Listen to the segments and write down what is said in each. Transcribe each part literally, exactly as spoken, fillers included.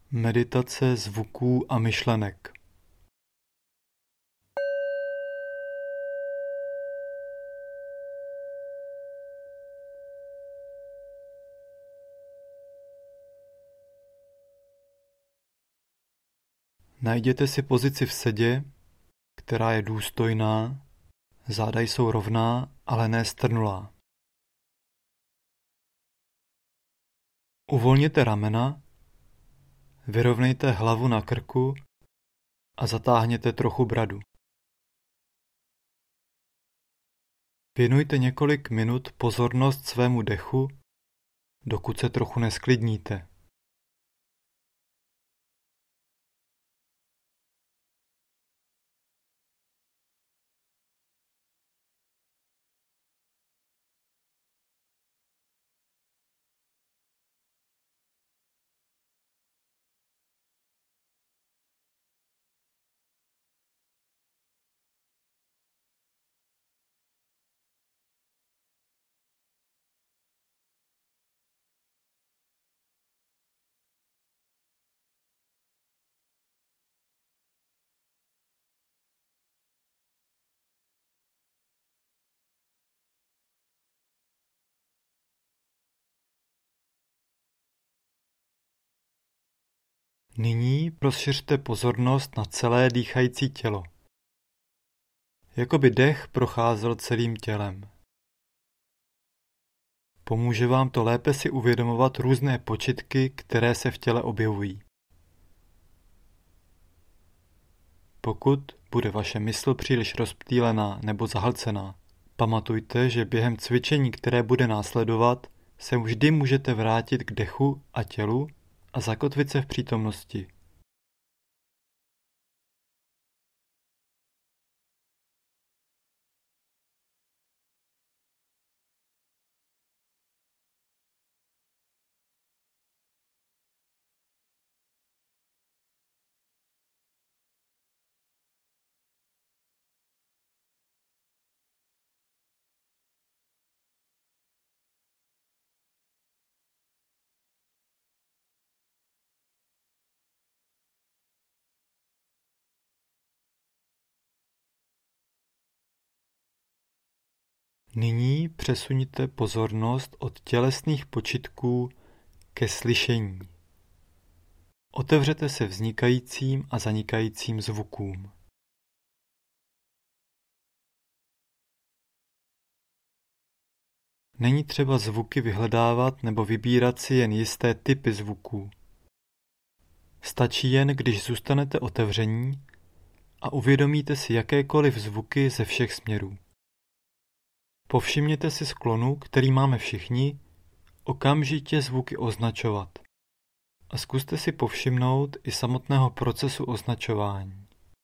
Meditace zvuků a myšlenek. Najděte si pozici v sedě, která je důstojná, záda jsou rovná, ale ne strnulá. Uvolněte ramena, vyrovnejte hlavu na krku a zatáhněte trochu bradu. Věnujte několik minut pozornost svému dechu, dokud se trochu nesklidníte. Nyní rozšiřte pozornost na celé dýchající tělo. Jako by dech procházel celým tělem. Pomůže vám to lépe si uvědomovat různé počitky, které se v těle objevují. Pokud bude vaše mysl příliš rozptýlená nebo zahlcená, pamatujte, že během cvičení, které bude následovat, se vždy můžete vrátit k dechu a tělu a zakotvit se v přítomnosti. Nyní přesuňte pozornost od tělesných počitků ke slyšení. Otevřete se vznikajícím a zanikajícím zvukům. Není třeba zvuky vyhledávat nebo vybírat si jen jisté typy zvuků. Stačí jen, když zůstanete otevření a uvědomíte si jakékoliv zvuky ze všech směrů. Povšimněte si sklonu, který máme všichni, okamžitě zvuky označovat. A zkuste si povšimnout i samotného procesu označování.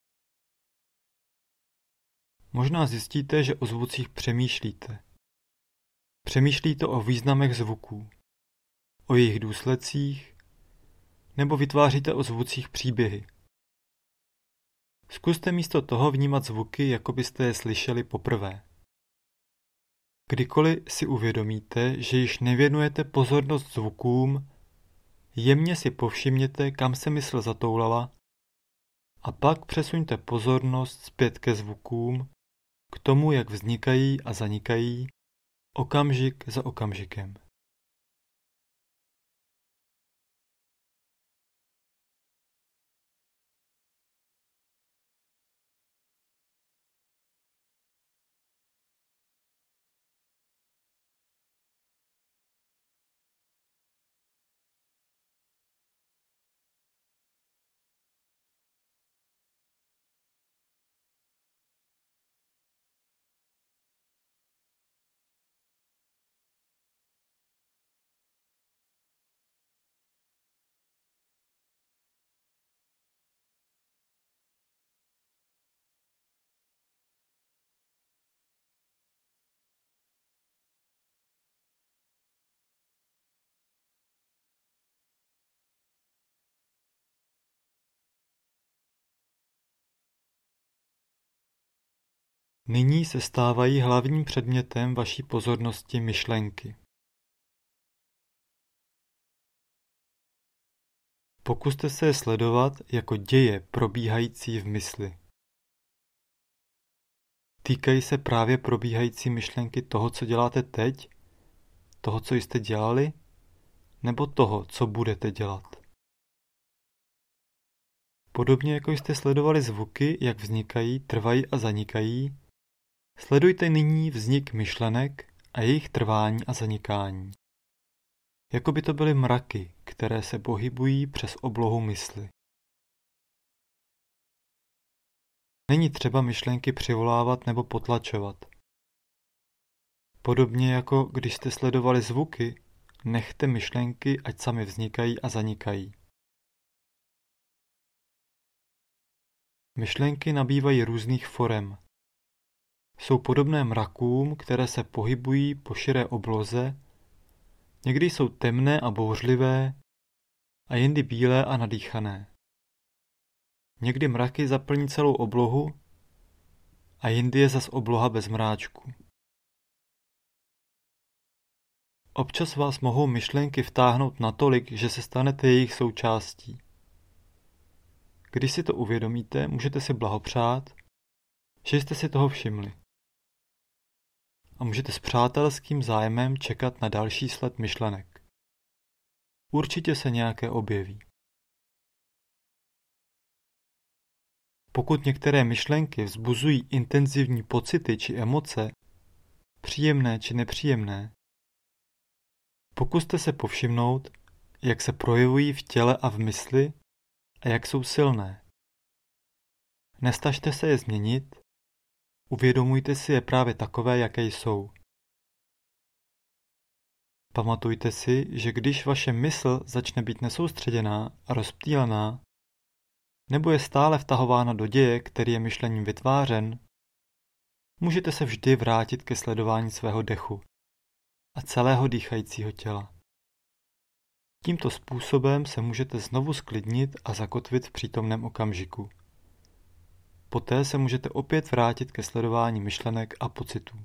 Možná zjistíte, že o zvucích přemýšlíte. Přemýšlíte o významech zvuků, o jejich důsledcích, nebo vytváříte o zvucích příběhy. Zkuste místo toho vnímat zvuky, jako byste je slyšeli poprvé. Kdykoliv si uvědomíte, že již nevěnujete pozornost zvukům, jemně si povšimněte, kam se mysl zatoulala a pak přesuňte pozornost zpět ke zvukům, k tomu, jak vznikají a zanikají, okamžik za okamžikem. Nyní se stávají hlavním předmětem vaší pozornosti myšlenky. Pokuste se je sledovat jako děje probíhající v mysli. Týkají se právě probíhající myšlenky toho, co děláte teď, toho, co jste dělali, nebo toho, co budete dělat. Podobně jako jste sledovali zvuky, jak vznikají, trvají a zanikají, sledujte nyní vznik myšlenek a jejich trvání a zanikání. Jako by to byly mraky, které se pohybují přes oblohu mysli. Není třeba myšlenky přivolávat nebo potlačovat. Podobně jako když jste sledovali zvuky, nechte myšlenky, ať sami vznikají a zanikají. Myšlenky nabývají různých forem. Jsou podobné mrakům, které se pohybují po širé obloze, někdy jsou temné a bouřlivé a jindy bílé a nadýchané. Někdy mraky zaplní celou oblohu a jindy je zas obloha bez mráčku. Občas vás mohou myšlenky vtáhnout natolik, že se stanete jejich součástí. Když si to uvědomíte, můžete si blahopřát, že jste si toho všimli. A můžete s přátelským zájmem čekat na další sled myšlenek. Určitě se nějaké objeví. Pokud některé myšlenky vzbuzují intenzivní pocity či emoce, příjemné či nepříjemné, pokuste se povšimnout, jak se projevují v těle a v mysli a jak jsou silné. Nesnažte se je změnit, uvědomujte si je právě takové, jaké jsou. Pamatujte si, že když vaše mysl začne být nesoustředěná a rozptýlená, nebo je stále vtahována do děje, který je myšlením vytvářen, můžete se vždy vrátit ke sledování svého dechu a celého dýchajícího těla. Tímto způsobem se můžete znovu sklidnit a zakotvit v přítomném okamžiku. Poté se můžete opět vrátit ke sledování myšlenek a pocitů.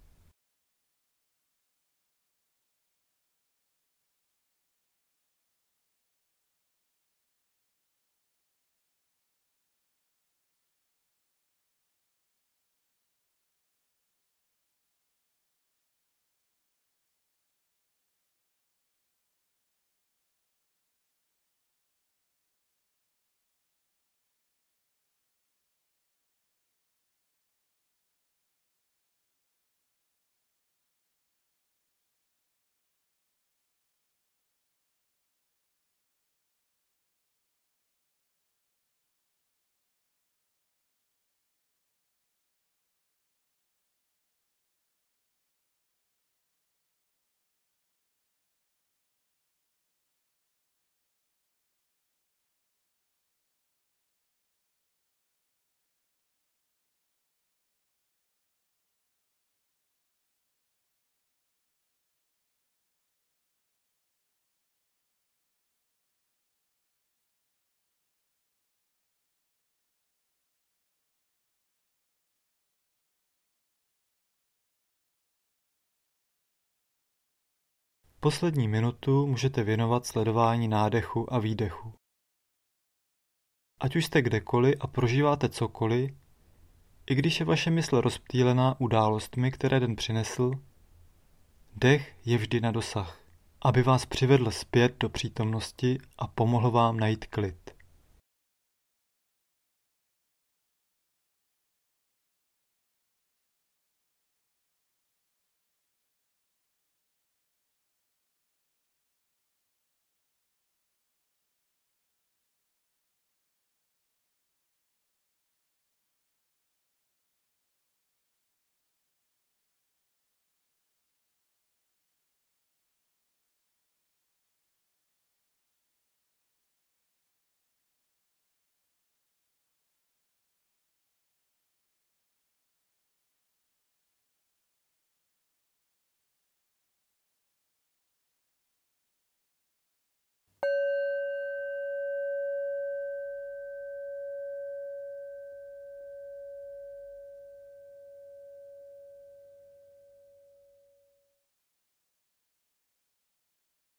Poslední minutu můžete věnovat sledování nádechu a výdechu. Ať už jste kdekoliv a prožíváte cokoliv, i když je vaše mysl rozptýlená událostmi, které den přinesl, dech je vždy na dosah, aby vás přivedl zpět do přítomnosti a pomohl vám najít klid.